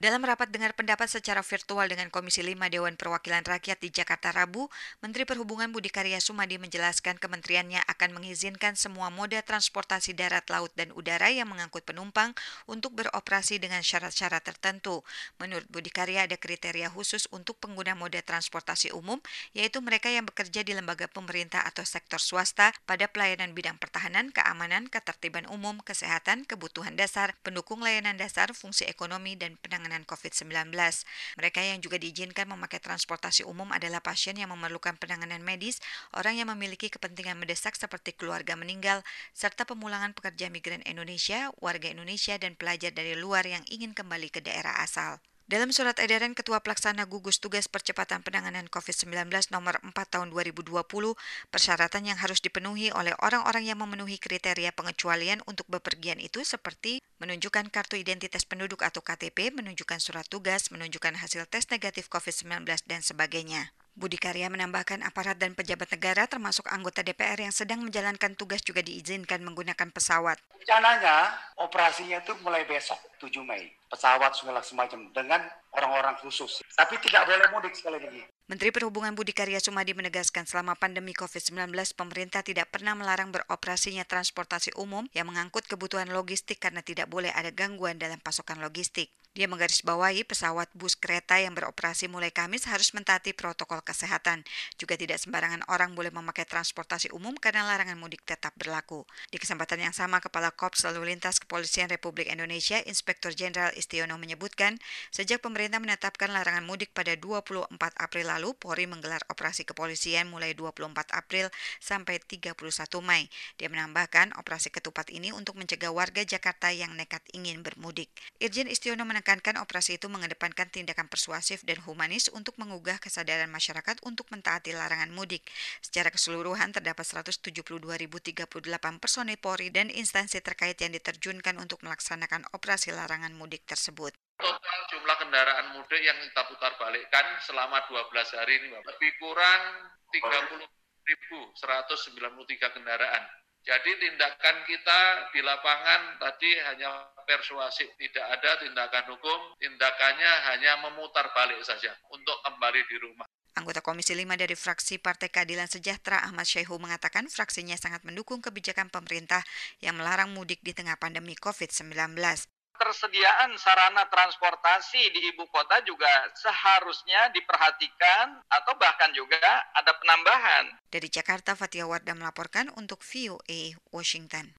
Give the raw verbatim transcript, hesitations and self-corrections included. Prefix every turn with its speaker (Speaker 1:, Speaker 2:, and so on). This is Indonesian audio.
Speaker 1: Dalam rapat dengar pendapat secara virtual dengan Komisi lima Dewan Perwakilan Rakyat di Jakarta Rabu, Menteri Perhubungan Budi Karya Sumadi menjelaskan kementeriannya akan mengizinkan semua moda transportasi darat, laut, dan udara yang mengangkut penumpang untuk beroperasi dengan syarat-syarat tertentu. Menurut Budi Karya ada kriteria khusus untuk pengguna moda transportasi umum, yaitu mereka yang bekerja di lembaga pemerintah atau sektor swasta pada pelayanan bidang pertahanan, keamanan, ketertiban umum, kesehatan, kebutuhan dasar, pendukung layanan dasar, fungsi ekonomi, dan penanganan covid sembilan belas. Mereka yang juga diizinkan memakai transportasi umum adalah pasien yang memerlukan penanganan medis, orang yang memiliki kepentingan mendesak seperti keluarga meninggal, serta pemulangan pekerja migran Indonesia, warga Indonesia, dan pelajar dari luar yang ingin kembali ke daerah asal. Dalam surat edaran Ketua Pelaksana Gugus Tugas Percepatan Penanganan covid sembilan belas nomor empat tahun dua ribu dua puluh, persyaratan yang harus dipenuhi oleh orang-orang yang memenuhi kriteria pengecualian untuk bepergian itu seperti menunjukkan kartu identitas penduduk atau K T P, menunjukkan surat tugas, menunjukkan hasil tes negatif covid sembilan belas, dan sebagainya. Budi Karya menambahkan aparat dan pejabat negara termasuk anggota D P R yang sedang menjalankan tugas juga diizinkan menggunakan pesawat.
Speaker 2: Rencananya operasinya itu mulai besok tujuh Mei. Pesawat segala semacam dengan orang-orang khusus. Tapi tidak boleh mudik sekali lagi.
Speaker 1: Menteri Perhubungan Budi Karya Sumadi menegaskan selama pandemi covid sembilan belas, pemerintah tidak pernah melarang beroperasinya transportasi umum yang mengangkut kebutuhan logistik karena tidak boleh ada gangguan dalam pasokan logistik. Dia menggarisbawahi pesawat, bus, kereta yang beroperasi mulai Kamis harus mentaati protokol kesehatan. Juga tidak sembarangan orang boleh memakai transportasi umum karena larangan mudik tetap berlaku. Di kesempatan yang sama, Kepala Korps Lalu Lintas Kepolisian Republik Indonesia, Inspektur Jenderal Istiono menyebutkan, sejak pemerintah menetapkan larangan mudik pada dua puluh empat April lalu, Polri menggelar operasi kepolisian mulai dua puluh empat April sampai tiga puluh satu Mei. Dia menambahkan operasi ketupat ini untuk mencegah warga Jakarta yang nekat ingin bermudik. Irjen Istiono menekankan operasi itu mengedepankan tindakan persuasif dan humanis untuk menggugah kesadaran masyarakat untuk mentaati larangan mudik. Secara keseluruhan terdapat seratus tujuh puluh dua ribu tiga puluh delapan personil Polri dan instansi terkait yang diterjunkan untuk melaksanakan operasi larangan mudik tersebut.
Speaker 3: Total jumlah kendaraan mudik yang kita putar balikkan selama dua belas hari ini lebih kurang tiga puluh ribu seratus sembilan puluh tiga kendaraan. Jadi tindakan kita di lapangan tadi hanya persuasif, tidak ada tindakan hukum, tindakannya hanya memutar balik saja untuk kembali di rumah.
Speaker 1: Anggota Komisi lima dari fraksi Partai Keadilan Sejahtera Ahmad Syaihu mengatakan fraksinya sangat mendukung kebijakan pemerintah yang melarang mudik di tengah pandemi covid sembilan belas.
Speaker 4: Ketersediaan sarana transportasi di ibu kota juga seharusnya diperhatikan atau bahkan juga ada penambahan.
Speaker 1: Dari Jakarta, Fatia Wardah melaporkan untuk V O A Washington.